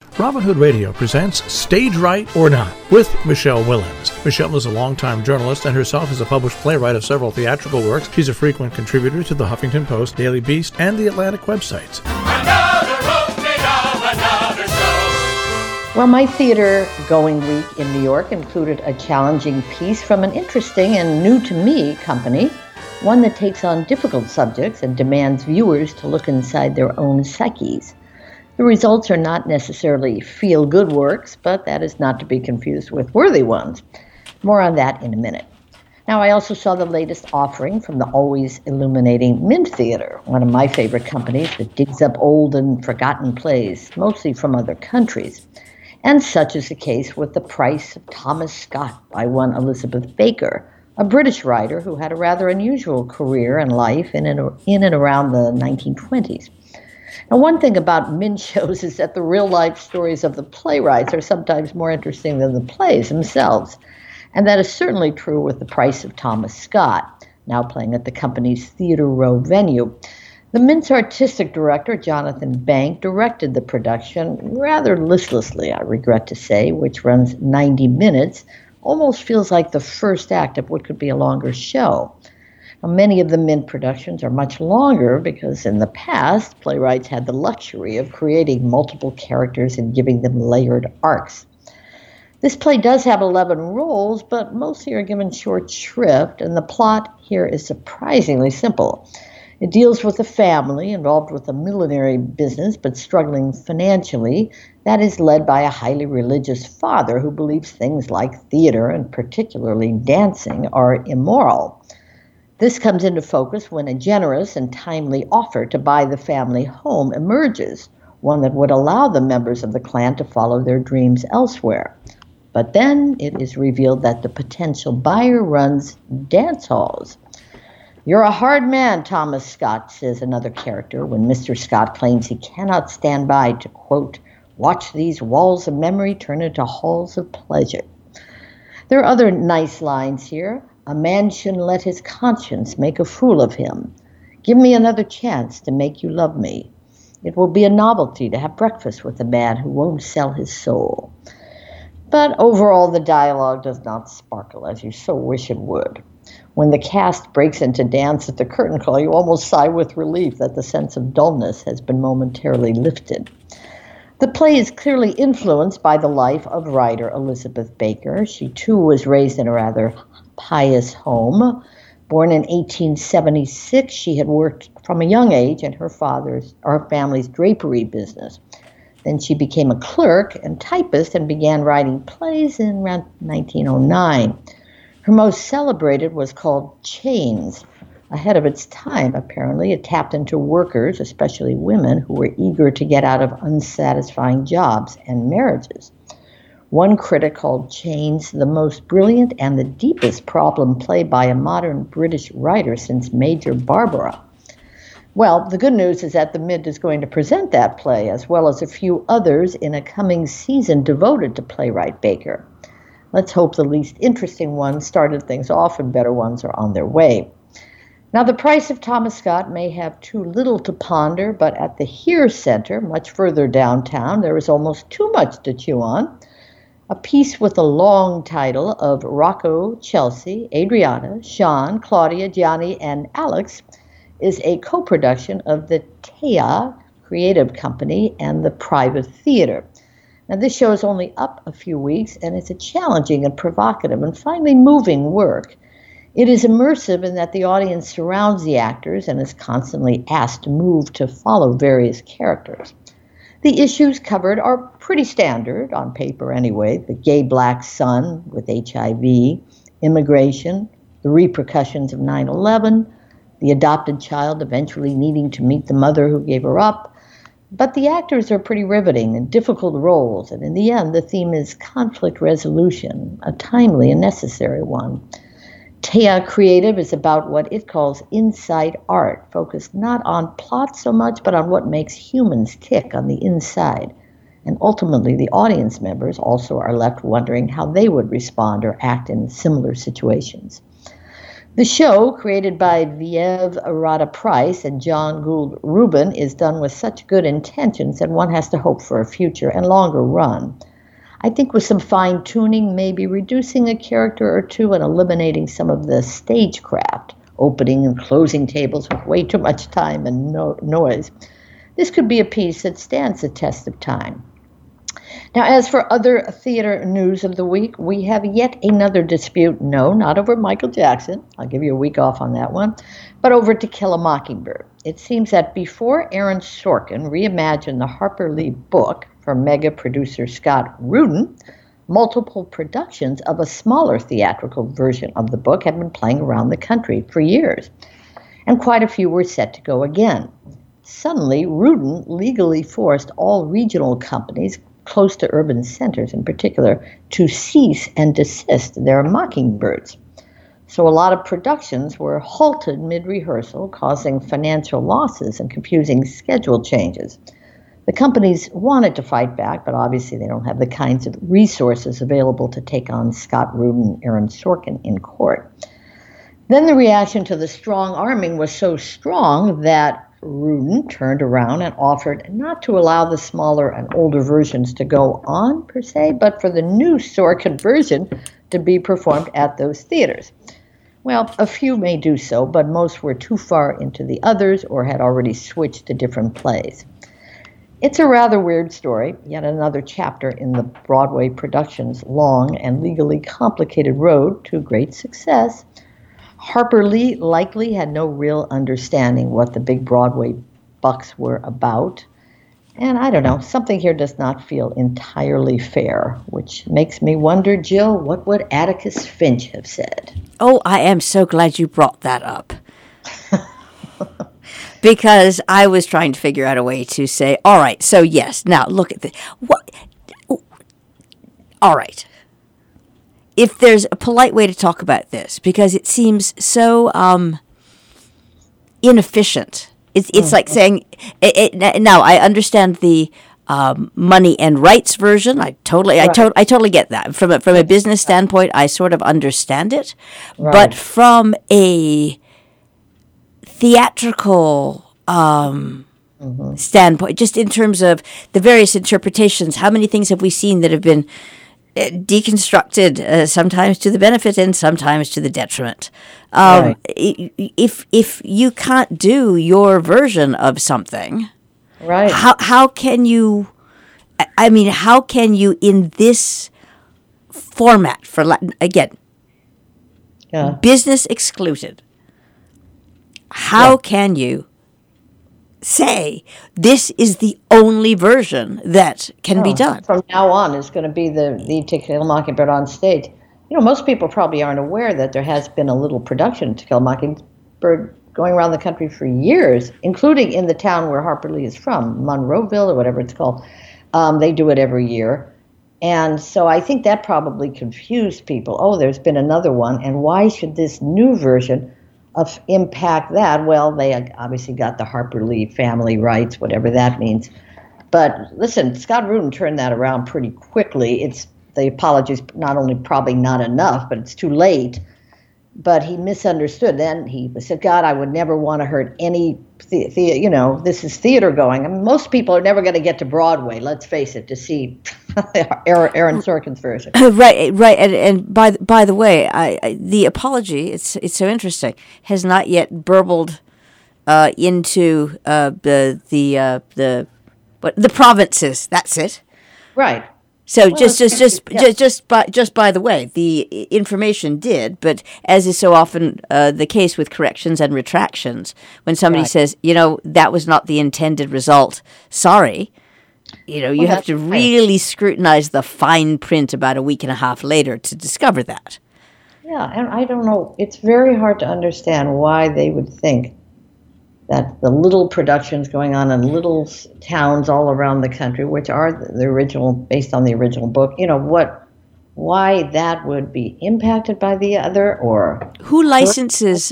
Robin Hood Radio presents Stage Right or Not with Michelle Willens. Michelle is a longtime journalist and herself is a published playwright of several theatrical works. She's a frequent contributor to the Huffington Post, Daily Beast, and the Atlantic websites. Another opening of another show. Well, my theater-going week in New York included a challenging piece from an interesting and new-to-me company, one that takes on difficult subjects and demands viewers to look inside their own psyches. The results are not necessarily feel-good works, but that is not to be confused with worthy ones. More on that in a minute. Now, I also saw the latest offering from the always illuminating Mint Theater, one of my favorite companies that digs up old and forgotten plays, mostly from other countries. And such is the case with The Price of Thomas Scott by one Elizabeth Baker, a British writer who had a rather unusual career and life in and around the 1920s. Now, one thing about Mint shows is that the real-life stories of the playwrights are sometimes more interesting than the plays themselves. And that is certainly true with The Price of Thomas Scott, now playing at the company's Theatre Row venue. The Mint's artistic director, Jonathan Bank, directed the production rather listlessly, I regret to say, which runs 90 minutes, almost feels like the first act of what could be a longer show. Now, many of the Mint productions are much longer because in the past, playwrights had the luxury of creating multiple characters and giving them layered arcs. This play does have 11 roles, but mostly are given short shrift, and the plot here is surprisingly simple. It deals with a family involved with a millinery business but struggling financially that is led by a highly religious father who believes things like theater, and particularly dancing, are immoral. This comes into focus when a generous and timely offer to buy the family home emerges, one that would allow the members of the clan to follow their dreams elsewhere. But then it is revealed that the potential buyer runs dance halls. "You're a hard man, Thomas Scott," says another character when Mr. Scott claims he cannot stand by to, quote, "watch these walls of memory turn into halls of pleasure." There are other nice lines here. "A man shouldn't let his conscience make a fool of him. Give me another chance to make you love me. It will be a novelty to have breakfast with a man who won't sell his soul." But overall, the dialogue does not sparkle as you so wish it would. When the cast breaks into dance at the curtain call, you almost sigh with relief that the sense of dullness has been momentarily lifted. The play is clearly influenced by the life of writer Elizabeth Baker. She, too, was raised in a rather pious home. Born in 1876, she had worked from a young age in her family's drapery business. Then she became a clerk and typist and began writing plays in around 1909. Her most celebrated was called Chains. Ahead of its time, apparently, it tapped into workers, especially women, who were eager to get out of unsatisfying jobs and marriages. One critic called Chains the most brilliant and the deepest problem play by a modern British writer since Major Barbara. Well, the good news is that the Mint is going to present that play, as well as a few others, in a coming season devoted to playwright Baker. Let's hope the least interesting ones started things off and better ones are on their way. Now, The Price of Thomas Scott may have too little to ponder, but at the Here Center, much further downtown, there is almost too much to chew on. A piece with a long title of Rocco, Chelsea, Adriana, Sean, Claudia, Gianni, and Alex is a co-production of the Taya Creative Company and the Private Theater. Now, this show is only up a few weeks, and it's a challenging and provocative and finally moving work. It is immersive in that the audience surrounds the actors and is constantly asked to move to follow various characters. The issues covered are pretty standard, on paper anyway: the gay black son with HIV, immigration, the repercussions of 9/11, the adopted child eventually needing to meet the mother who gave her up. But the actors are pretty riveting and difficult roles, and in the end, the theme is conflict resolution, a timely and necessary one. Taya Creative is about what it calls inside art, focused not on plot so much, but on what makes humans tick on the inside. And ultimately, the audience members also are left wondering how they would respond or act in similar situations. The show, created by Viev Arata Price and John Gould Rubin, is done with such good intentions that one has to hope for a future and longer run. I think with some fine tuning, maybe reducing a character or two and eliminating some of the stagecraft, opening and closing tables with way too much time and noise, this could be a piece that stands the test of time. Now, as for other theater news of the week, we have yet another dispute. No, not over Michael Jackson. I'll give you a week off on that one. But over To Kill a Mockingbird. It seems that before Aaron Sorkin reimagined the Harper Lee book for mega producer Scott Rudin, multiple productions of a smaller theatrical version of the book had been playing around the country for years. And quite a few were set to go again. Suddenly, Rudin legally forced all regional companies close to urban centers in particular, to cease and desist their Mockingbirds. So a lot of productions were halted mid-rehearsal, causing financial losses and confusing schedule changes. The companies wanted to fight back, but obviously they don't have the kinds of resources available to take on Scott Rudin and Aaron Sorkin in court. Then the reaction to the strong arming was so strong that Rudin turned around and offered not to allow the smaller and older versions to go on, per se, but for the new Sorkin version to be performed at those theaters. Well, a few may do so, but most were too far into the others or had already switched to different plays. It's a rather weird story, yet another chapter in the Broadway production's long and legally complicated road to great success. Harper Lee likely had no real understanding what the big Broadway bucks were about. And I don't know, something here does not feel entirely fair, which makes me wonder, Jill, what would Atticus Finch have said? Oh, I am so glad you brought that up. Because I was trying to figure out a way to say, all right, so yes, now look at this. What? All right. If there's a polite way to talk about this, because it seems so inefficient. It's like saying, now I understand the money and rights version. I totally get that. From a business standpoint, I sort of understand it. Right. But from a theatrical standpoint, just in terms of the various interpretations, how many things have we seen that have been deconstructed, sometimes to the benefit and sometimes to the detriment. Right. If you can't do your version of something, right? How can you? I mean, how can you in this format for again, business excluded? How can you say this is the only version that can be done? From now on, it's going to be the To Kill a Mockingbird on stage. You know, most people probably aren't aware that there has been a little production of To Kill a Mockingbird going around the country for years, including in the town where Harper Lee is from, Monroeville or whatever it's called. They do it every year. And so I think that probably confused people. Oh, there's been another one, and why should this new version of impact that? Well, they obviously got the Harper Lee family rights, whatever that means. But listen, Scott Rudin turned that around pretty quickly. It's the apologies not only probably not enough, but it's too late. But he misunderstood. Then he said, God, I would never want to hurt any, this is theater going. I mean, most people are never going to get to Broadway, let's face it, to see Aaron Sorkin's version. Right. And by the way, the apology, it's so interesting, has not yet burbled into the provinces. That's it. Right. So just by the way, the information did, but as is so often the case with corrections and retractions, when somebody says, that was not the intended result, sorry, you have to really scrutinize the fine print about a week and a half later to discover that. Yeah, and I don't know, it's very hard to understand why they would think that the little productions going on in little towns all around the country, which are the original, based on the original book, why that would be impacted by the other, or who licenses?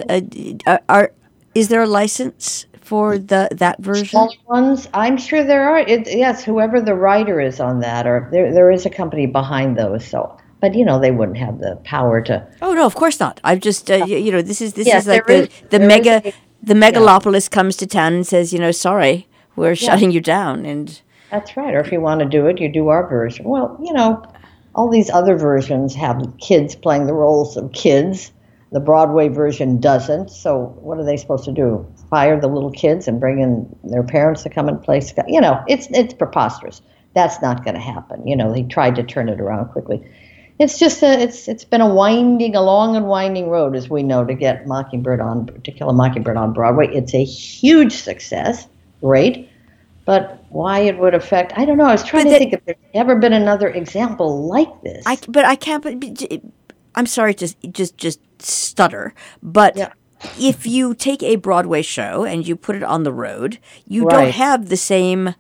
Is there a license for that version? Smaller ones, I'm sure there are. Yes, whoever the writer is on that, or there is a company behind those. So, But they wouldn't have the power to. Oh no, of course not. I've just this is like the megalopolis comes to town and says, sorry, we're shutting you down. And that's right. Or if you want to do it, you do our version. Well, all these other versions have kids playing the roles of kids. The Broadway version doesn't. So what are they supposed to do? Fire the little kids and bring in their parents to come and play? It's preposterous. That's not going to happen. They tried to turn it around quickly. It's just it's been a long and winding road, as we know, to get Mockingbird on Broadway. It's a huge success, great, but why it would affect, I don't know. I was trying to think if there's ever been another example like this. I'm sorry to just stutter, but if you take a Broadway show and you put it on the road, you don't have the same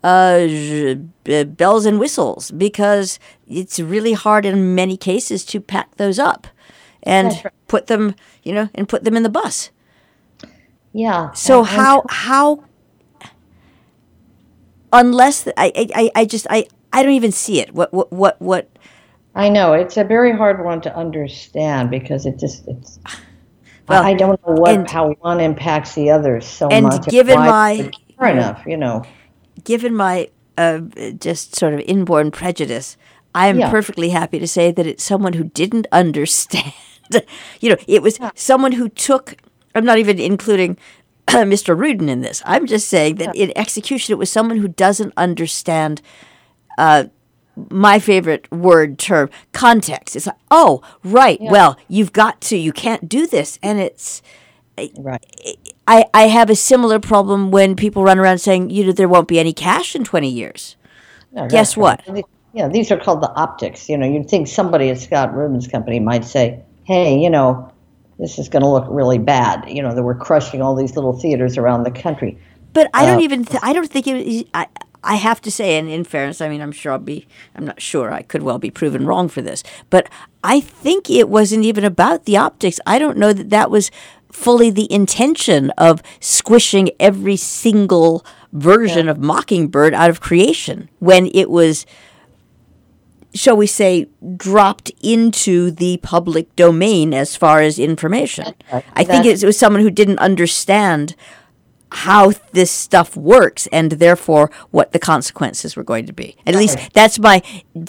bells and whistles, because it's really hard in many cases to pack those up and put them in the bus. Yeah. So how unless I don't even see it. What I know it's a very hard one to understand, because well, I don't know how one impacts the other so much. Given my just sort of inborn prejudice, I'm perfectly happy to say that it's someone who didn't understand. It was someone who took. I'm not even including Mr. Rudin in this. I'm just saying that in execution, it was someone who doesn't understand. My favorite term, context. It's like, oh, right. Yeah. Well, you can't do this. And it's, right. I have a similar problem when people run around saying, there won't be any cash in 20 years. No, guess what? Yeah, these are called the optics. You'd think somebody at Scott Rudin's company might say, hey, this is going to look really bad. That we're crushing all these little theaters around the country. But I don't think it I have to say, and in fairness, I'm not sure, I could well be proven wrong for this, but I think it wasn't even about the optics. I don't know that was fully the intention of squishing every single version of Mockingbird out of creation when it was, shall we say, dropped into the public domain as far as information. I think it was someone who didn't understand how this stuff works, and therefore what the consequences were going to be. At least that's my.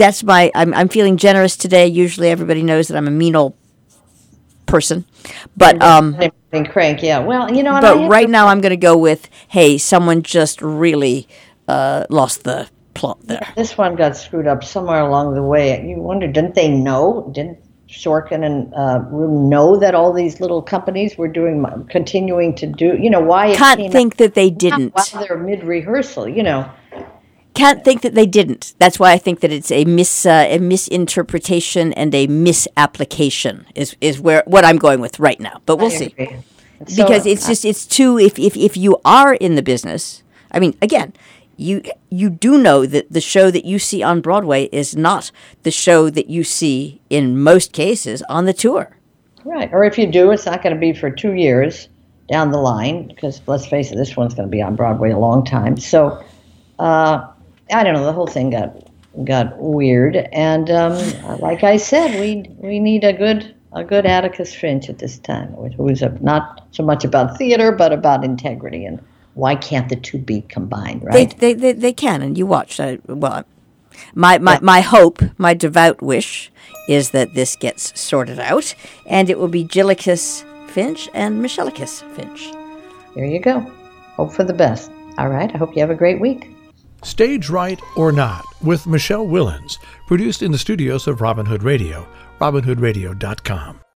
I'm feeling generous today. Usually, everybody knows that I'm a mean old person, but crank. Yeah. Well, But right now, I'm going to go with, hey, someone just really lost the plot there. This one got screwed up somewhere along the way. You wonder, didn't they know? Didn't Sorkin and Rudin know that all these little companies were continuing to do, why it can't think that they didn't. While they're mid-rehearsal, Can't think that they didn't. That's why I think that it's a misinterpretation and a misapplication is what I'm going with right now. But we'll see. Because it's too, if you are in the business, again, you do know that the show that you see on Broadway is not the show that you see in most cases on the tour. Right. Or if you do, it's not going to be for 2 years down the line, because let's face it, this one's going to be on Broadway a long time. So, I don't know, the whole thing got weird. And like I said, we need a good Atticus Finch at this time, who's not so much about theater, but about integrity. And why can't the two be combined, right? They can, and you watch. My hope, my devout wish, is that this gets sorted out, and it will be Gillicus Finch and Michelicus Finch. There you go. Hope for the best. All right, I hope you have a great week. Stage Right or Not with Michelle Willens, produced in the studios of Robin Hood Radio, robinhoodradio.com.